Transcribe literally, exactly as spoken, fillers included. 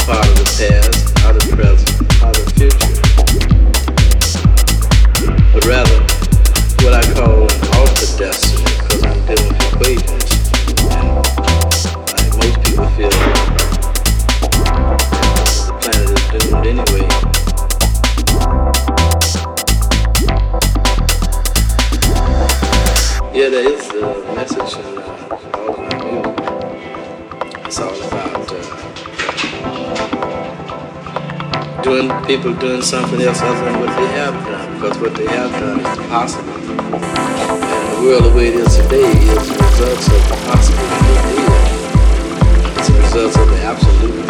part of the past, out of the present, out of the future, but rather what I call an altered destiny, because I'm dealing with equations. And like most people feel, the planet is doomed anyway. Yeah, there is a message in uh, all of my music. It's all about uh, doing people doing something else other than what they have done, because what they have done is impossible. And the world the way it is today is the results of the possible that they did. It's the results of the absolute